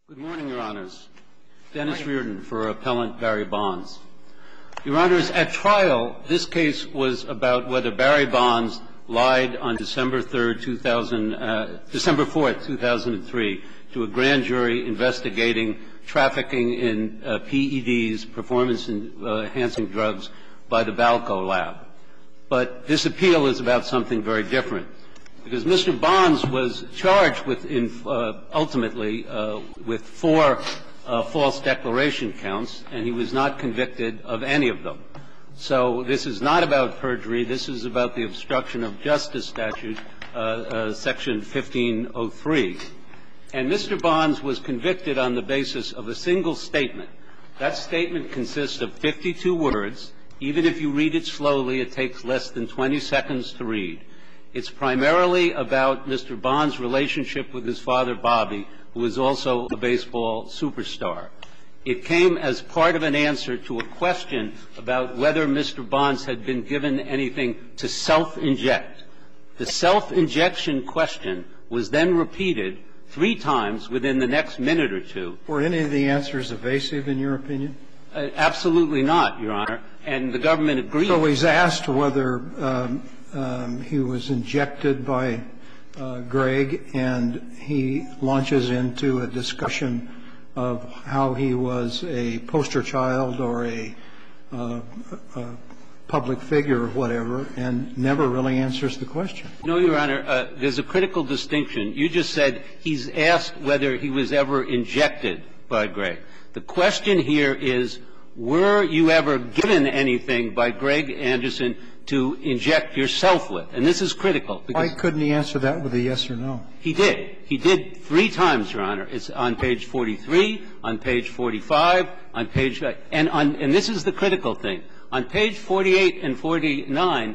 Good morning, Your Honors. Dennis Reardon for Appellant Barry Bonds. Your Honors, at trial, this case was about whether Barry Bonds lied on December 4th, 2003, to a grand jury investigating trafficking in PEDs, performance-enhancing drugs, by the Balco Lab. But this appeal is about something very different, because Mr. Bonds was charged with, ultimately, with 4 false declaration counts, and he was not convicted of any of them. So this is not about perjury. This is about the obstruction of justice statute, Section 1503. And Mr. Bonds was convicted on the basis of a single statement. That statement consists of 52 words. Even if you read it slowly, it takes less than 20 seconds to read. It's primarily about Mr. Bonds' relationship with his father, Bobby, who was also a baseball superstar. It came as part of an answer to a question about whether Mr. Bonds had been given anything to self-inject. The self-injection question was then repeated 3 times within the next minute or two. Were any of the answers evasive, in your opinion? Absolutely not, Your Honor. And the government agreed. So he's asked whether he was injected by Greg, and he launches into a discussion of how he was a poster child or a public figure or whatever, and never really answers the question. No, Your Honor. There's a critical distinction. You just said he's asked whether he was ever injected by Greg. The question here is, were you ever given anything by Greg Anderson to inject yourself with? And this is critical. Why couldn't he answer that with a yes or no? He did. He did 3 times, Your Honor. It's on page 43, on page 45, on page and this is the critical thing. On page 48 and 49,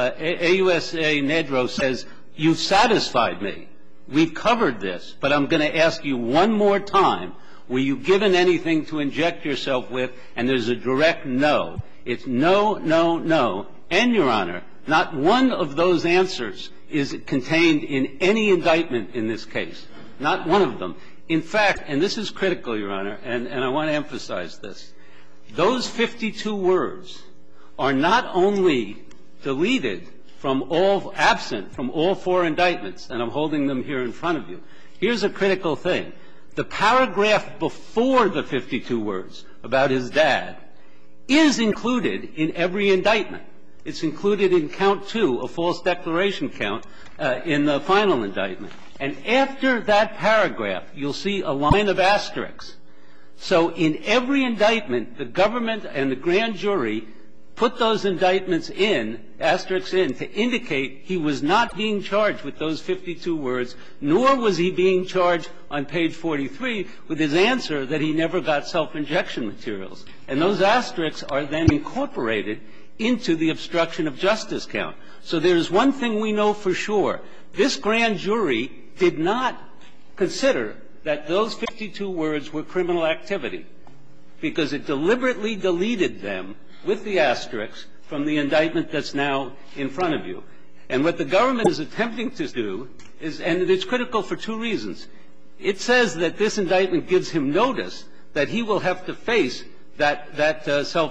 AUSA Nedrow says, "You've satisfied me. We've covered this, but I'm going to ask you one more time. Were you given anything to inject yourself with?" And there's a direct no. It's no, no, no. And, Your Honor, not one of those answers is contained in any indictment in this case. Not one of them. In fact, and this is critical, Your Honor, and I want to emphasize this, those 52 words are not only deleted from all, absent from all 4 indictments, and I'm holding them here in front of you. Here's a critical thing. The paragraph before the 52 words about his dad is included in every indictment. It's included in count 2, a false declaration count, in the final indictment. And after that paragraph, you'll see a line of asterisks. So in every indictment, the government and the grand jury put those indictments in, asterisks in, to indicate he was not being charged with those 52 words, nor was he being charged on page 43 with his answer that he never got self-injection materials. And those asterisks are then incorporated into the obstruction of justice count. So there's one thing we know for sure. This grand jury did not consider that those 52 words were criminal activity, because it deliberately deleted them with the asterisks from the indictment that's now in front of you. And what the government is attempting to do is, and it's critical for 2 reasons. It says that this indictment gives him notice that he will have to face that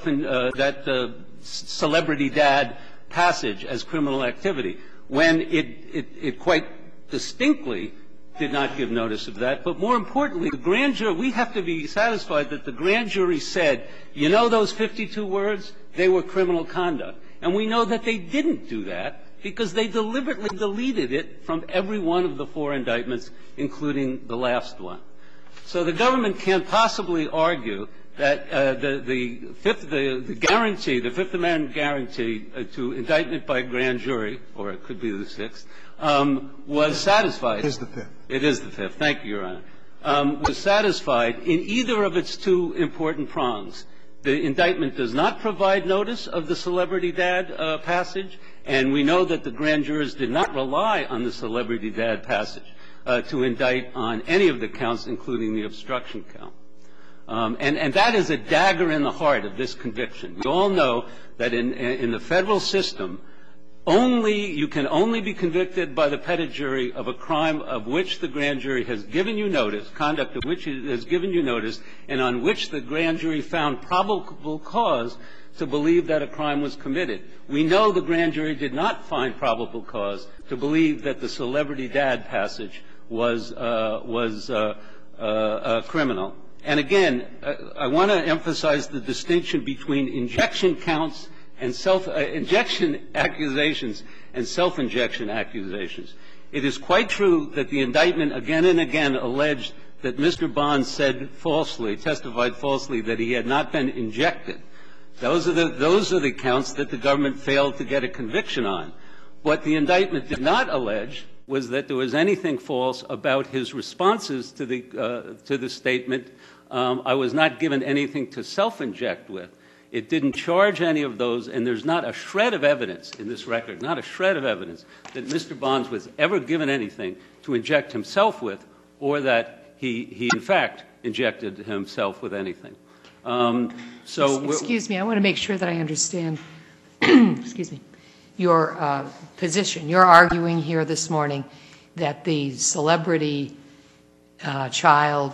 celebrity dad passage as criminal activity, when it quite distinctly did not give notice of that. But more importantly, the grand jury, we have to be satisfied that the grand jury said, you know those 52 words? They were criminal conduct. And we know that they didn't do that because they deliberately deleted it from every one of the 4 indictments, including the last one. So the government can't possibly argue that the Fifth Amendment guarantee to indictment by grand jury, or it could be the 6th, was satisfied. It is the 5th. It is the 5th. Thank you, Your Honor. Was satisfied in either of its 2 important prongs. The indictment does not provide notice of the celebrity dad passage, and we know that the grand jurors did not rely on the celebrity dad passage to indict on any of the counts, including the obstruction count. And that is a dagger in the heart of this conviction. We all know that in the federal system, you can only be convicted by the petit jury of a crime of which the grand jury has given you notice, conduct of which it has given you notice, and on which the grand jury found probable cause to believe that a crime was committed. We know the grand jury did not find probable cause to believe that the celebrity dad passage was criminal. And again, I want to emphasize the distinction between injection counts and injection accusations and self-injection accusations. It is quite true that the indictment again and again alleged that Mr. Bonds said falsely, testified falsely, that he had not been injected. Those are the counts that the government failed to get a conviction on. What the indictment did not allege was that there was anything false about his responses to the statement, I was not given anything to self-inject with. It didn't charge any of those, and there's not a shred of evidence in this record, not a shred of evidence, that Mr. Bonds was ever given anything to inject himself with, or that he in fact injected himself with anything. Excuse me, I want to make sure that I understand excuse me, your position. You're arguing here this morning that the celebrity child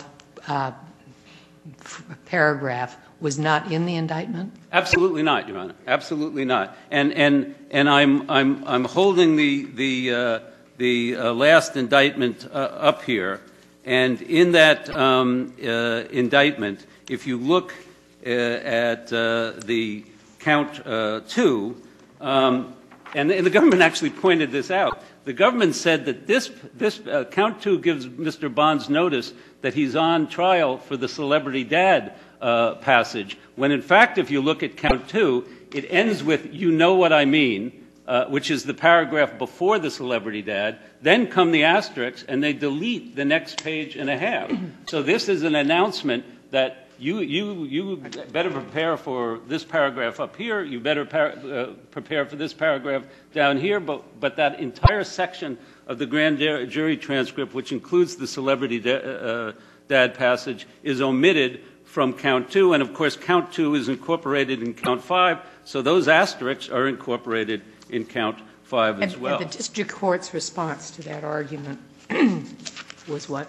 paragraph was not in the indictment? Absolutely not, Your Honor. Absolutely not. And I'm holding the last indictment up here, and in that indictment, if you look at the count 2, and the government actually pointed this out. The government said that this count 2 gives Mr. Bonds notice that he's on trial for the celebrity dad passage, when in fact, if you look at count 2, it ends with, you know what I mean, which is the paragraph before the celebrity dad. Then come the asterisks, and they delete the next page and a half. So this is an announcement that you better prepare for this paragraph up here. You better prepare for this paragraph down here. But that entire section of the grand jury transcript, which includes the celebrity dad passage, is omitted from count 2. And of course, count 2 is incorporated in count 5. So those asterisks are incorporated in count 5 as well. And the district court's response to that argument was what?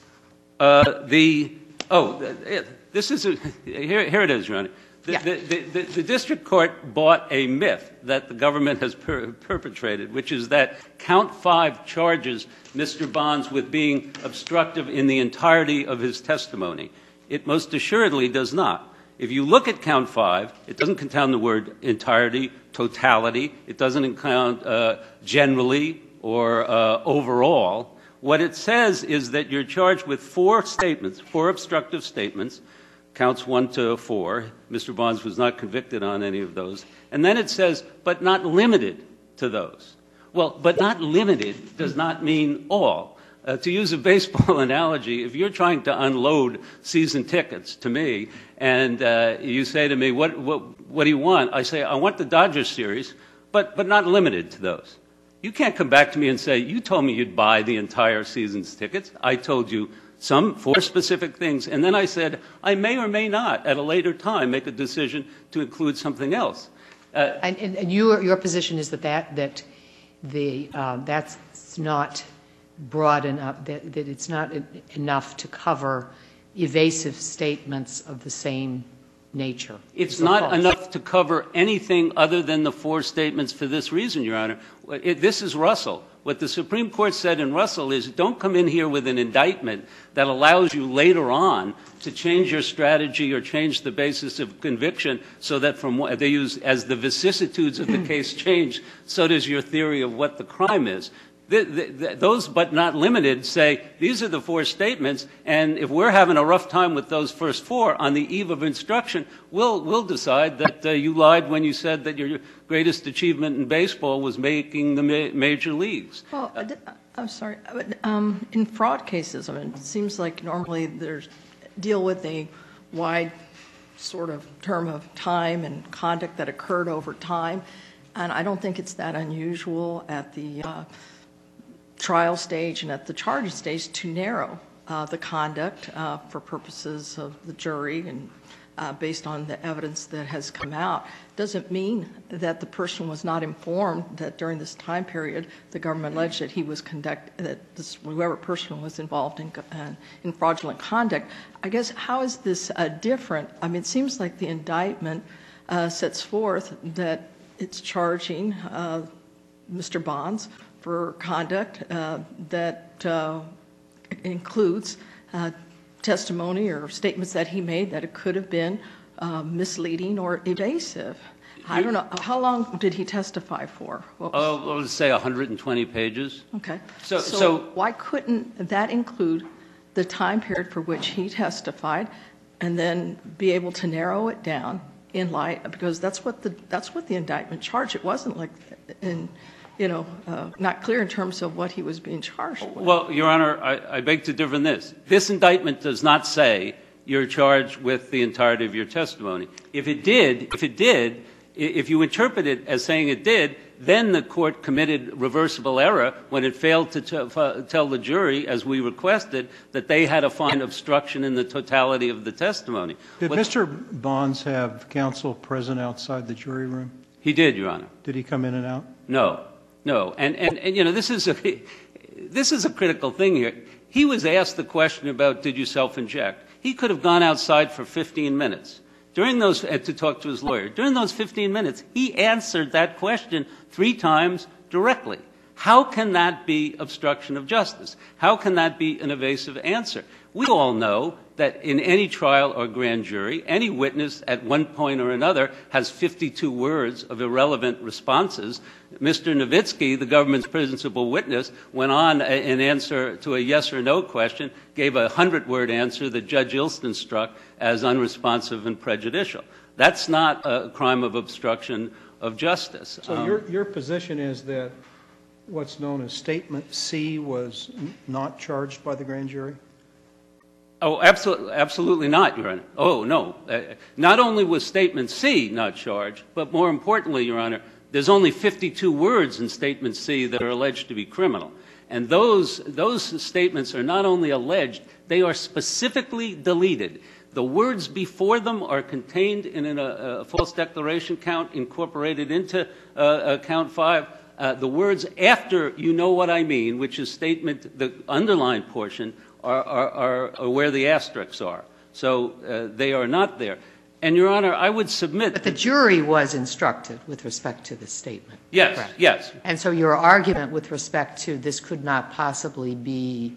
This is here it is, Your Honor. The district court bought a myth that the government has perpetrated, which is that count 5 charges Mr. Bonds with being obstructive in the entirety of his testimony. It most assuredly does not. If you look at count 5, it doesn't contain the word entirety, totality. It doesn't count generally or overall. What it says is that you're charged with 4 statements, 4 obstructive statements, counts 1 to 4. Mr. Bonds was not convicted on any of those. And then it says, but not limited to those. Well, but not limited does not mean all. To use a baseball analogy, if you're trying to unload season tickets to me, and you say to me, what do you want? I say, I want the Dodgers series, but not limited to those. You can't come back to me and say, you told me you'd buy the entire season's tickets. I told you 4 specific things. And then I said, I may or may not, at a later time, make a decision to include something else. And your position is that that's not broad enough, that it's not enough to cover evasive statements of the same nature. It's not enough to cover anything other than the 4 statements for this reason, Your Honor. This is Russell. What the Supreme Court said in Russell is, don't come in here with an indictment that allows you later on to change your strategy or change the basis of conviction so that from what they use as the vicissitudes of the case change, so does your theory of what the crime is. Those but not limited say these are the 4 statements, and if we're having a rough time with those first 4 on the eve of instruction, we'll decide that you lied when you said that your greatest achievement in baseball was making the major leagues. Well, I'm sorry. In fraud cases, I mean, it seems like normally there's deal with a wide sort of term of time and conduct that occurred over time, and I don't think it's that unusual at the trial stage and at the charge stage to narrow the conduct for purposes of the jury and based on the evidence that has come out, doesn't mean that the person was not informed that during this time period the government alleged that he was whoever person was involved in fraudulent conduct. I guess how is this different? I mean, it seems like the indictment sets forth that it's charging Mr. Bonds for conduct that includes testimony or statements that he made that it could have been misleading or evasive. I don't know. How long did he testify for? Let's say 120 pages. Okay. So why couldn't that include the time period for which he testified and then be able to narrow it down in light, because that's what the indictment charged. It wasn't like not clear in terms of what he was being charged with. Well, Your Honor, I beg to differ in this. This indictment does not say you're charged with the entirety of your testimony. If it did, if you interpret it as saying it did, then the court committed reversible error when it failed to tell the jury, as we requested, that they had to find obstruction in the totality of the testimony. Did Mr. Bonds have counsel present outside the jury room? He did, Your Honor. Did he come in and out? No. And this is a critical thing here. He was asked the question about did you self-inject. He could have gone outside for 15 minutes. To talk to his lawyer. During those 15 minutes, he answered that question 3 times directly. How can that be obstruction of justice? How can that be an evasive answer? We all know that in any trial or grand jury, any witness at one point or another has 52 words of irrelevant responses. Mr. Nowitzki, the government's principal witness, went on in answer to a yes or no question, gave a 100-word answer that Judge Ilston struck as unresponsive and prejudicial. That's not a crime of obstruction of justice. So your position is that what's known as Statement C was not charged by the grand jury? Oh, absolutely not, Your Honor. Oh, no. Not only was Statement C not charged, but more importantly, Your Honor, there's only 52 words in Statement C that are alleged to be criminal. And those statements are not only alleged, they are specifically deleted. The words before them are contained in a false declaration count incorporated into count 5. The words after you know what I mean, which is statement, the underlined portion, are where the asterisks are. So they are not there. And, Your Honor, I would submit But the jury was instructed with respect to this statement. Yes, correct? yes. And so your argument with respect to this could not possibly be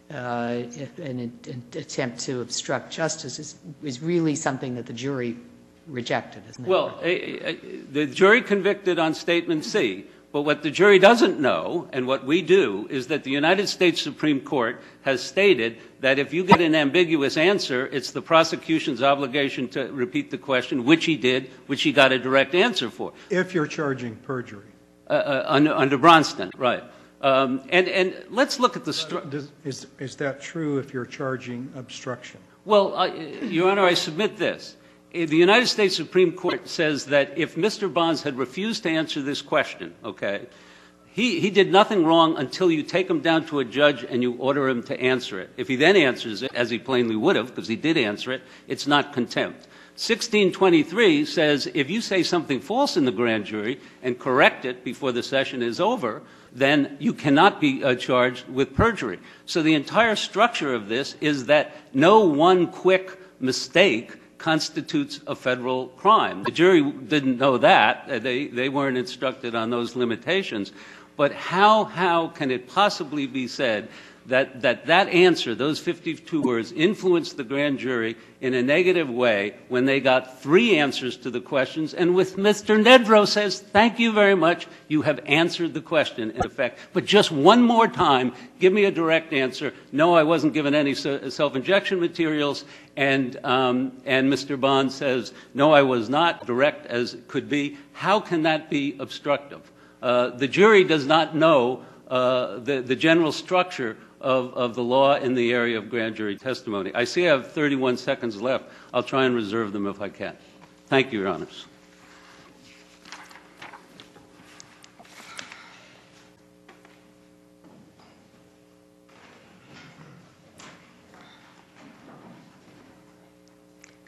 an attempt to obstruct justice is really something that the jury rejected, isn't it? Well, the jury convicted on Statement C. But what the jury doesn't know, and what we do, is that the United States Supreme Court has stated that if you get an ambiguous answer, it's the prosecution's obligation to repeat the question, which he did, which he got a direct answer for. If you're charging perjury. Under Bronston, right. And let's look at the Is that true if you're charging obstruction? Well, Your Honor, I submit this. The United States Supreme Court says that if Mr. Bonds had refused to answer this question, okay, he did nothing wrong until you take him down to a judge and you order him to answer it. If he then answers it, as he plainly would have, because he did answer it, it's not contempt. 1623 says if you say something false in the grand jury and correct it before the session is over, then you cannot be charged with perjury. So the entire structure of this is that no one quick mistake constitutes a federal crime. The jury didn't know that. They weren't instructed on those limitations. But how can it possibly be said that answer, those 52 words, influenced the grand jury in a negative way when they got 3 answers to the questions, and with Mr. Nedrow says, thank you very much, you have answered the question, in effect. But just one more time, give me a direct answer. No, I wasn't given any self-injection materials. And Mr. Bond says, no, I was not, direct as it could be. How can that be obstructive? The jury does not know the general structure of the law in the area of grand jury testimony. I see I have 31 seconds left. I'll try and reserve them if I can. Thank you, Your Honors.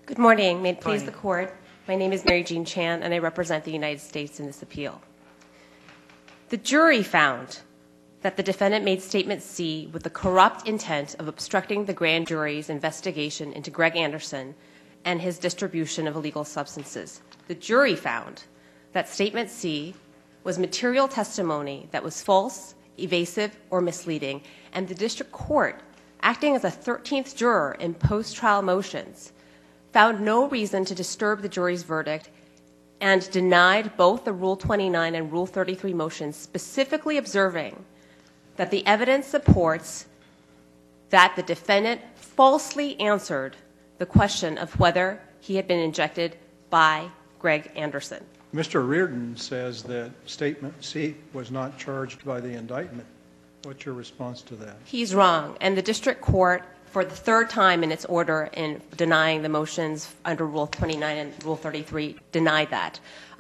Good morning. May it please the Court. My name is Mary Jean Chan, and I represent the United States in this appeal. The jury found that the defendant made Statement C with the corrupt intent of obstructing the grand jury's investigation into Greg Anderson and his distribution of illegal substances. The jury found that Statement C was material testimony that was false, evasive, or misleading, and the district court, acting as a 13th juror in post-trial motions, found no reason to disturb the jury's verdict and denied both the Rule 29 and Rule 33 motions, specifically observing that the evidence supports that the defendant falsely answered the question of whether he had been injected by Greg Anderson. Mr. Reardon says that Statement C was not charged by the indictment. What's your response to that? He's wrong, and the district court, for the third time in its order in denying the motions under Rule 29 and Rule 33, denied that.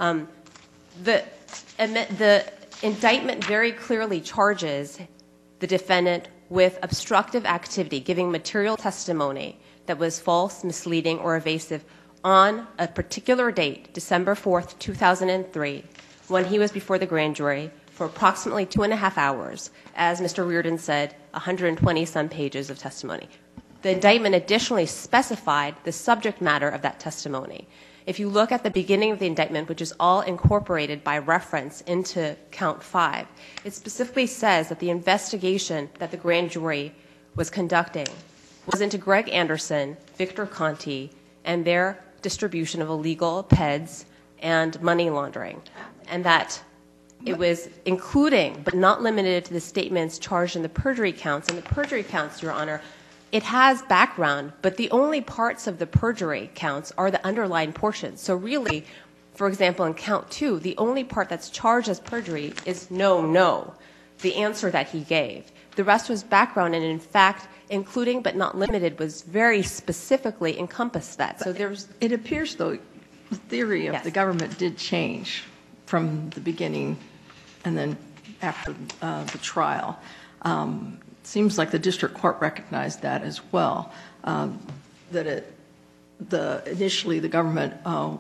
The indictment very clearly charges the defendant with obstructive activity, giving material testimony that was false, misleading, or evasive on a particular date, December 4th, 2003, when he was before the grand jury for approximately 2.5 hours, as Mr. Reardon said, 120-some pages of testimony. The indictment additionally specified the subject matter of that testimony. If you look at the beginning of the indictment, which is all incorporated by reference into Count 5, it specifically says that the investigation that the grand jury was conducting was into Greg Anderson, Victor Conti, and their distribution of illegal PEDs and money laundering, and that it was including but not limited to the statements charged in the perjury counts. And the perjury counts, Your Honor, it has background, but the only parts of the perjury counts are the underlying portions. So really, for example, in Count 2, the only part that's charged as perjury is no, the answer that he gave. The rest was background, and in fact, including but not limited was very specifically encompassed that. So there's... It appears, though, the theory of the government did change from the beginning and then after the trial. It seems like the district court recognized that as well, that initially the government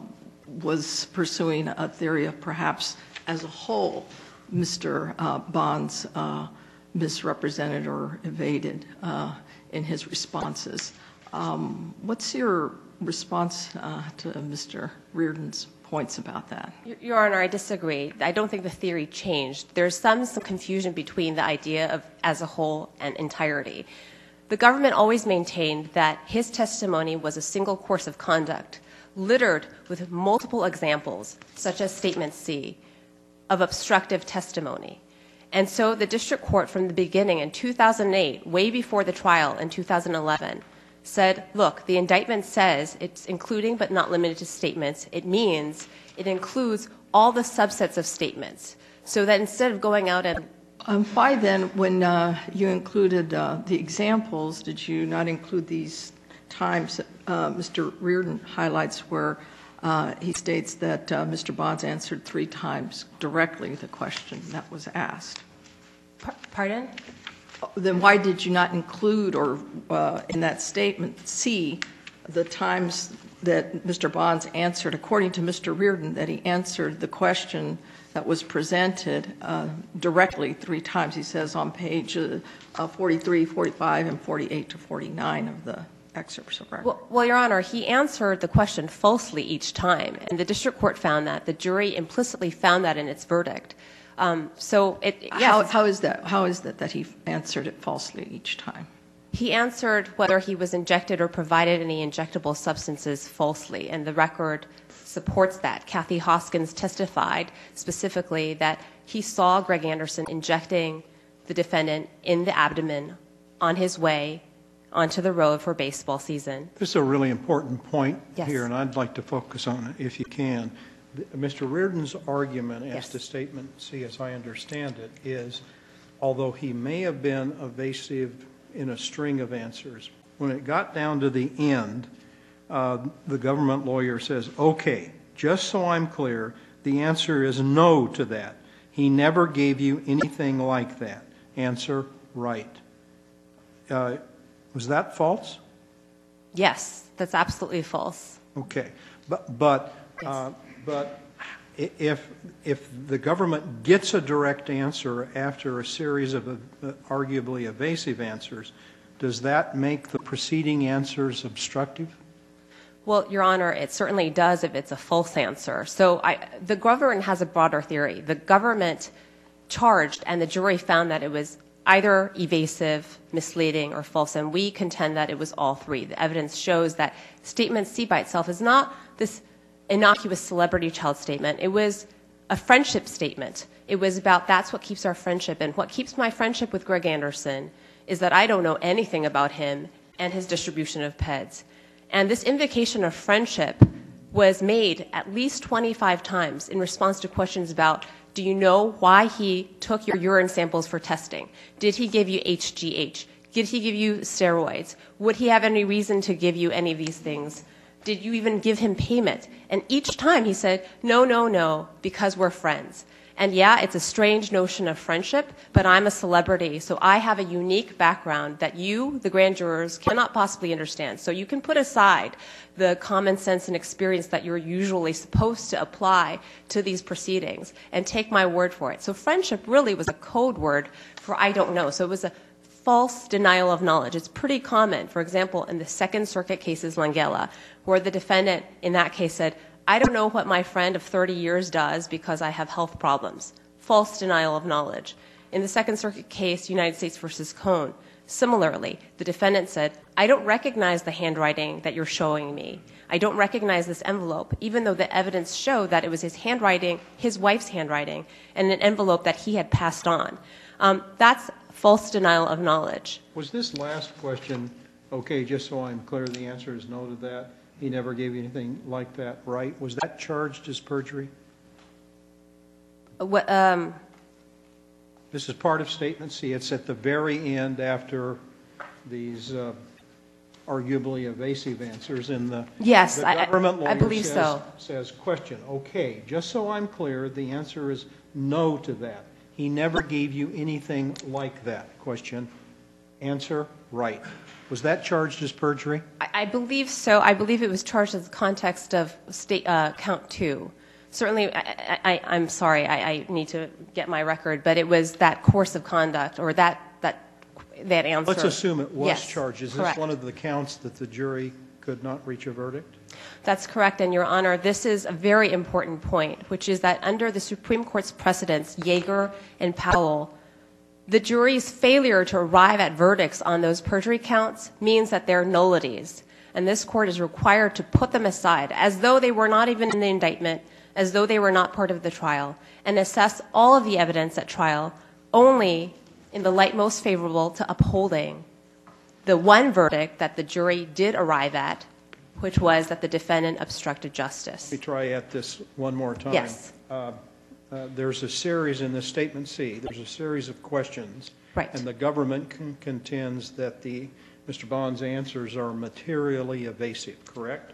was pursuing a theory of perhaps as a whole Mr. Bonds misrepresented or evaded in his responses. What's your response to Mr. Reardon's points about that? Your Honor, I disagree. I don't think the theory changed. There's some confusion between the idea of as a whole and entirety. The government always maintained that his testimony was a single course of conduct, littered with multiple examples, such as Statement C, of obstructive testimony. And so the district court from the beginning in 2008, way before the trial in 2011, said, look, the indictment says it's including but not limited to statements. It means it includes all the subsets of statements. So that instead of going out and... Why then, when you included the examples, did you not include these times Mr. Reardon highlights where he states that Mr. Bonds answered 3 times directly the question that was asked? Pardon? Then why did you not include or in that statement C the times that Mr. Bonds answered, according to Mr. Reardon, that he answered the question that was presented directly 3 times? He says on page 43, 45, and 48 to 49 of the excerpts of record. Well, Your Honor, he answered the question falsely each time, and the district court found that. The jury implicitly found that in its verdict. So it, yes. How is that he answered it falsely each time? He answered whether he was injected or provided any injectable substances falsely, and the record supports that. Kathy Hoskins testified specifically that he saw Greg Anderson injecting the defendant in the abdomen on his way onto the road for baseball season. This is a really important point Yes. here, and I'd like to focus on it if you can. Mr. Reardon's argument as Yes. to Statement C, as I understand it, is although he may have been evasive in a string of answers, when it got down to the end, the government lawyer says, okay, just so I'm clear, the answer is no to that. He never gave you anything like that. Answer, right. Was that false? Yes. That's absolutely false. Okay. But if the government gets a direct answer after a series of arguably evasive answers, does that make the preceding answers obstructive? Well, Your Honor, it certainly does if it's a false answer. So the government has a broader theory. The government charged and the jury found that it was either evasive, misleading, or false, and we contend that it was all three. The evidence shows that statement C by itself is not this innocuous celebrity child statement. It was a friendship statement. It was about that's what keeps our friendship, and what keeps my friendship with Greg Anderson is that I don't know anything about him and his distribution of PEDs. And this invocation of friendship was made at least 25 times in response to questions about, do you know why he took your urine samples for testing? Did he give you HGH? Did he give you steroids? Would he have any reason to give you any of these things? Did you even give him payment? And each time he said, no, no, no, because we're friends. And yeah, it's a strange notion of friendship, but I'm a celebrity, so I have a unique background that you, the grand jurors, cannot possibly understand. So you can put aside the common sense and experience that you're usually supposed to apply to these proceedings and take my word for it. So friendship really was a code word for I don't know. So it was a false denial of knowledge. It's pretty common, for example, in the Second Circuit cases, Langella, where the defendant in that case said, I don't know what my friend of 30 years does because I have health problems. False denial of knowledge. In the Second Circuit case, United States versus Cone, similarly, the defendant said, I don't recognize the handwriting that you're showing me. I don't recognize this envelope, even though the evidence showed that it was his handwriting, his wife's handwriting, and an envelope that he had passed on. That's false denial of knowledge. Was this last question, okay, just so I'm clear, the answer is no to that? He never gave you anything like that, right? Was that charged as perjury? This is part of Statement C. It's at the very end after these arguably evasive answers. And the government lawyer I believe says, question, okay, just so I'm clear, the answer is no to that. He never gave you anything like that. Question, answer, right. Was that charged as perjury? I believe so. I believe it was charged in the context of count 2. Certainly, I'm sorry, I need to get my record, but it was that course of conduct or that answer. Let's assume it was charged. Is correct. This one of the counts that the jury could not reach a verdict? That's correct, and Your Honor, this is a very important point, which is that under the Supreme Court's precedents, Yeager and Powell, the jury's failure to arrive at verdicts on those perjury counts means that they're nullities, and this court is required to put them aside as though they were not even in the indictment, as though they were not part of the trial, and assess all of the evidence at trial only in the light most favorable to upholding the one verdict that the jury did arrive at, which was that the defendant obstructed justice. Let me try at this one more time. Yes. There's a series in this Statement C. There's a series of questions. Right. And the government contends that Mr. Bond's answers are materially evasive, correct?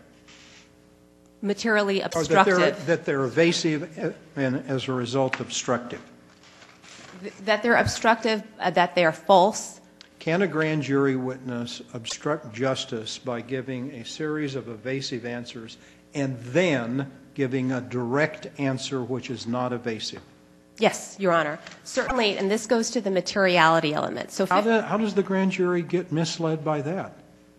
Materially obstructive. That they're evasive and, as a result, obstructive. That they're obstructive, that they are false. Can a grand jury witness obstruct justice by giving a series of evasive answers and then giving a direct answer which is not evasive? Yes, Your Honor. Certainly, and this goes to the materiality element. So how does the grand jury get misled by that?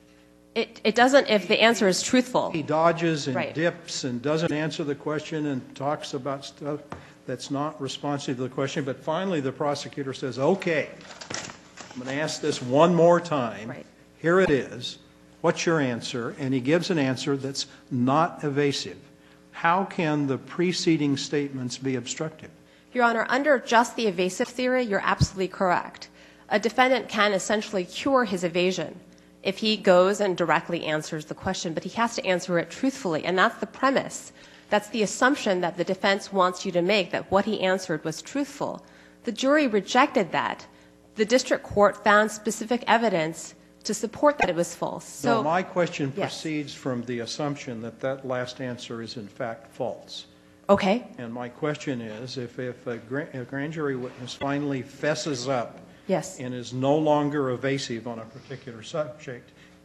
It doesn't if the answer is truthful. He dodges and Right. dips and doesn't answer the question and talks about stuff that's not responsive to the question. But finally, the prosecutor says, okay, I'm going to ask this one more time. Right. Here it is. What's your answer? And he gives an answer that's not evasive. How can the preceding statements be obstructive? Your Honor, under just the evasive theory, you're absolutely correct. A defendant can essentially cure his evasion if he goes and directly answers the question, but he has to answer it truthfully, and that's the premise. That's the assumption that the defense wants you to make, that what he answered was truthful. The jury rejected that. The district court found specific evidence to support that it was false. So No, my question Yes. proceeds from the assumption that that last answer is in fact false. Okay. And my question is, if a grand jury witness finally fesses up Yes. and is no longer evasive on a particular subject,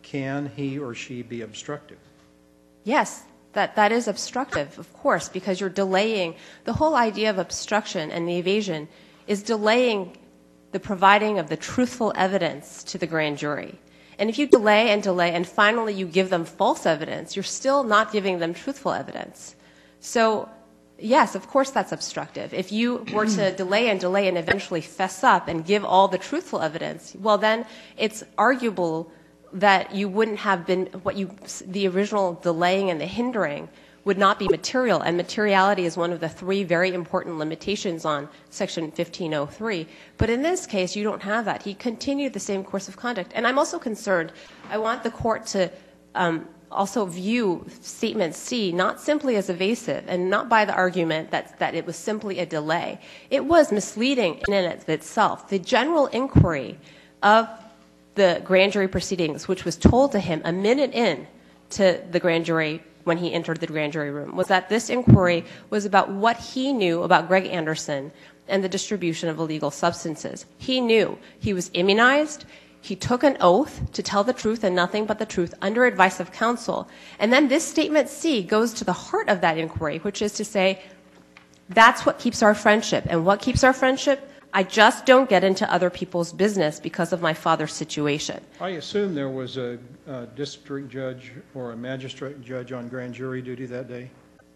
can he or she be obstructive? Yes, that is obstructive, of course, because you're delaying. The whole idea of obstruction and the evasion is delaying the providing of the truthful evidence to the grand jury. And if you delay and finally you give them false evidence, you're still not giving them truthful evidence. So, yes, of course that's obstructive. If you were to delay and eventually fess up and give all the truthful evidence, well, then it's arguable that you wouldn't have been the original delaying and the hindering would not be material, and materiality is one of the three very important limitations on Section 1503. But in this case, you don't have that. He continued the same course of conduct. And I'm also concerned, I want the court to also view Statement C not simply as evasive and not by the argument that it was simply a delay. It was misleading in and of itself. The general inquiry of the grand jury proceedings, which was told to him a minute in to the grand jury when he entered the grand jury room, was that this inquiry was about what he knew about Greg Anderson and the distribution of illegal substances. He knew he was immunized. He took an oath to tell the truth and nothing but the truth under advice of counsel. And then this Statement C goes to the heart of that inquiry, which is to say, that's what keeps our friendship. And what keeps our friendship? I just don't get into other people's business because of my father's situation. I assume there was a district judge or a magistrate judge on grand jury duty that day?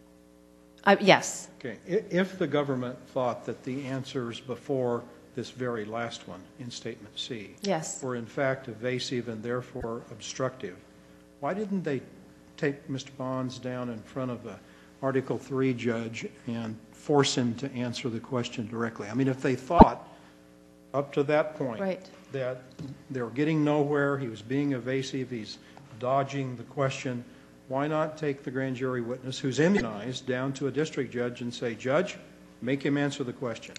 Yes. Okay. If the government thought that the answers before this very last one in Statement C Yes. were in fact evasive and therefore obstructive, why didn't they take Mr. Bonds down in front of a Article III judge and force him to answer the question directly? I mean, if they thought up to that point Right. that they were getting nowhere, he was being evasive, he's dodging the question, why not take the grand jury witness who's immunized down to a district judge and say, Judge, make him answer the question?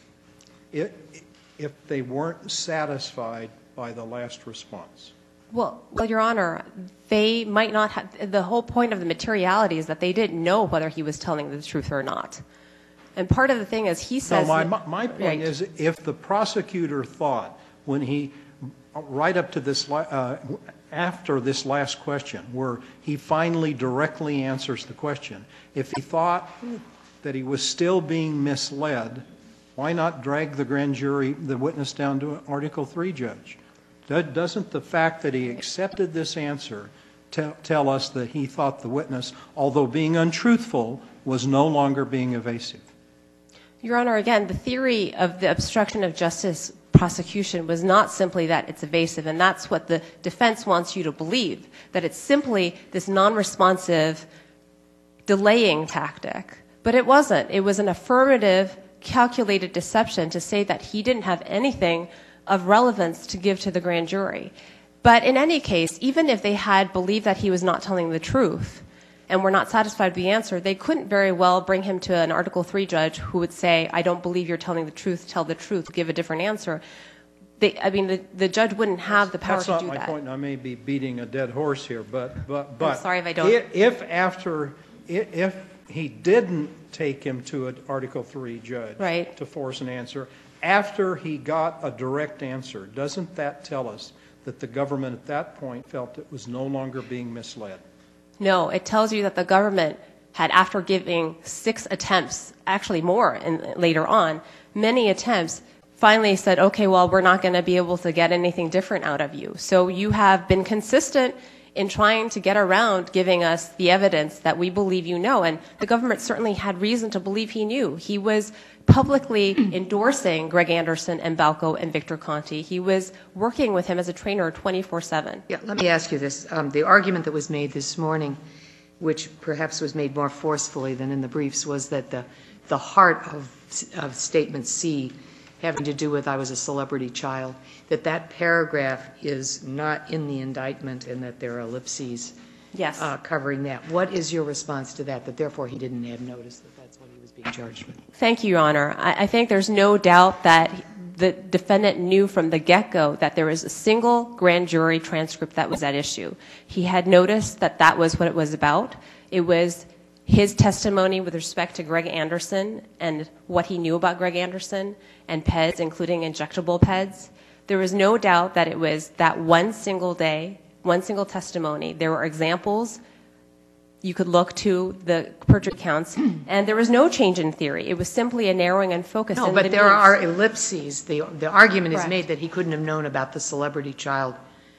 If they weren't satisfied by the last response. Well, Your Honor, they might not have, the whole point of the materiality is that they didn't know whether he was telling the truth or not. And part of the thing is he says... No, my point is, if the prosecutor thought when he, right up to this, after this last question, where he finally directly answers the question, if he thought that he was still being misled, why not drag the grand jury, the witness, down to an Article III judge? Doesn't the fact that he accepted this answer tell us that he thought the witness, although being untruthful, was no longer being evasive? Your Honor, again, the theory of the obstruction of justice prosecution was not simply that it's evasive, and that's what the defense wants you to believe, that it's simply this non-responsive delaying tactic. But it wasn't. It was an affirmative, calculated deception to say that he didn't have anything of relevance to give to the grand jury. But in any case, even if they had believed that he was not telling the truth and were not satisfied with the answer, they couldn't very well bring him to an Article III judge who would say, I don't believe you're telling the truth, tell the truth, give a different answer. The judge wouldn't have the power to do that. That's not my point, and I may be beating a dead horse here, but I'm sorry if I don't. If he didn't take him to an Article III judge to force an answer, after he got a direct answer, doesn't that tell us that the government at that point felt it was no longer being misled? No, it tells you that the government had, after giving 6 attempts, actually more later on, many attempts, finally said, okay, well, we're not going to be able to get anything different out of you. So you have been consistent in trying to get around giving us the evidence that we believe you know. And the government certainly had reason to believe he knew. He was publicly endorsing Greg Anderson and Balco and Victor Conti. He was working with him as a trainer 24/7. Yeah, let me ask you this. The argument that was made this morning, which perhaps was made more forcefully than in the briefs, was that the heart of Statement C, having to do with I was a celebrity child, that paragraph is not in the indictment and that there are ellipses covering that. What is your response to that therefore he didn't have notice that that's what he was being charged with? Thank you, Your Honor. I think there's no doubt that the defendant knew from the get-go that there was a single grand jury transcript that was at issue. He had noticed that that was what it was about. It was his testimony with respect to Greg Anderson and what he knew about Greg Anderson and PEDs, including injectable PEDs. There was no doubt that it was that one single day one single testimony. There were examples. You could look to the perjury counts, and there was no change in theory. It was simply a narrowing and focus. No, in but the there means. are ellipses. The argument is Correct. made that he couldn't have known about the celebrity child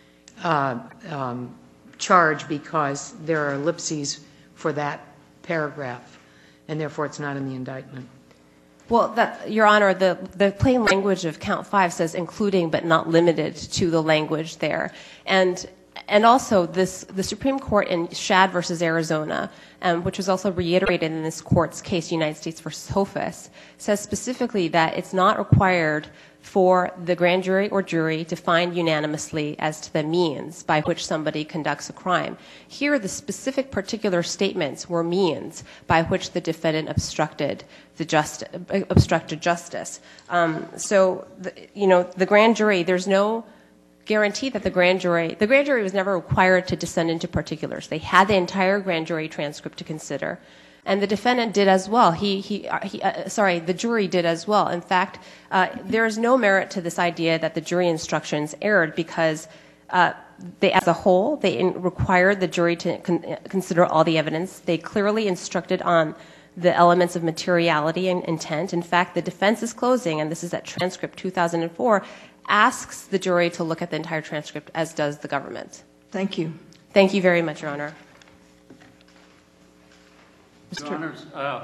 charge because there are ellipses for that paragraph, and therefore it's not in the indictment. Well, Your Honor, the plain language of count 5 says including but not limited to the language there. And also, the Supreme Court in Shad versus Arizona, which was also reiterated in this court's case, United States versus Hofus, says specifically that it's not required for the grand jury or jury to find unanimously as to the means by which somebody conducts a crime. Here, the specific particular statements were means by which the defendant obstructed justice. So, the grand jury, there's no guarantee that the grand jury was never required to descend into particulars. They had the entire grand jury transcript to consider, and the defendant did as well. The jury did as well. In fact, there is no merit to this idea that the jury instructions erred because they, as a whole, they required the jury to consider all the evidence. They clearly instructed on the elements of materiality and intent. In fact, the defense's closing, and this is at transcript 2004, asks the jury to look at the entire transcript, as does the government. Thank you. Thank you very much, Your Honor. Your Honors,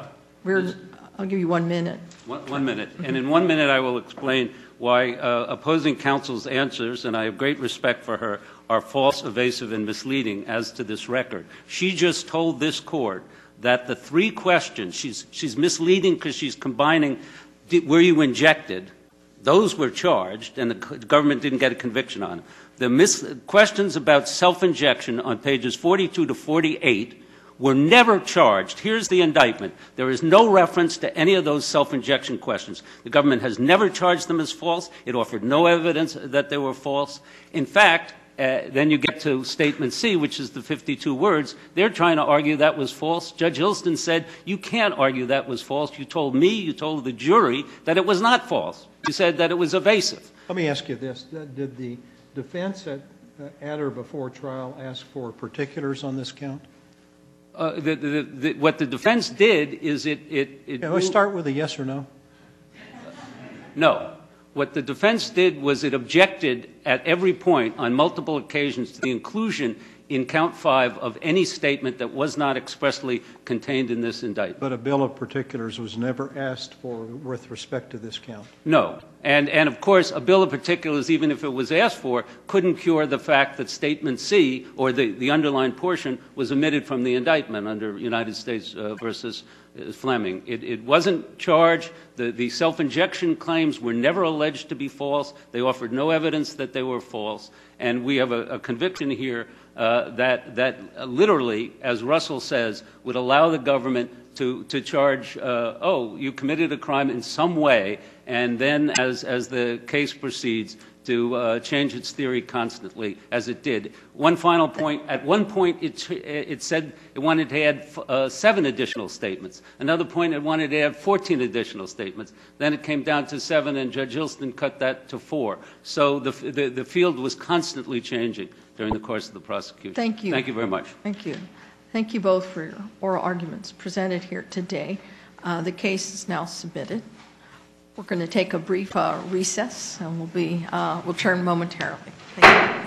I'll give you 1 minute. 1 minute. And in 1 minute, I will explain why opposing counsel's answers, and I have great respect for her, are false, evasive, and misleading as to this record. She just told this court that the 3 questions, she's misleading because she's combining, were you injected? Those were charged, and the government didn't get a conviction on them. The questions about self-injection on pages 42 to 48 were never charged. Here's the indictment. There is no reference to any of those self-injection questions. The government has never charged them as false. It offered no evidence that they were false. In fact, then you get to Statement C, which is the 52 words. They're trying to argue that was false. Judge Hilston said, you can't argue that was false. You told me, you told the jury that it was not false. You said that it was evasive. Let me ask you this. Did the defense at or before trial ask for particulars on this count? What the defense did is Let's start with a yes or no. No. What the defense did was it objected at every point on multiple occasions to the inclusion in count 5 of any statement that was not expressly contained in this indictment. But a bill of particulars was never asked for with respect to this count. No. And of course, a bill of particulars, even if it was asked for, couldn't cure the fact that Statement C, or the underlined portion, was omitted from the indictment under United States versus Fleming. It wasn't charged. The self-injection claims were never alleged to be false. They offered no evidence that they were false. And we have a conviction here that literally, as Russell says, would allow the government to charge, you committed a crime in some way, and then as the case proceeds, to change its theory constantly, as it did. One final point. At one point, it said it wanted to add 7 additional statements. Another point, it wanted to add 14 additional statements. Then it came down to 7, and Judge Hilston cut that to 4. So the field was constantly changing during the course of the prosecution. Thank you. Thank you very much. Thank you. Thank you both for your oral arguments presented here today. The case is now submitted. We're going to take a brief recess, and we'll return momentarily. Thank you.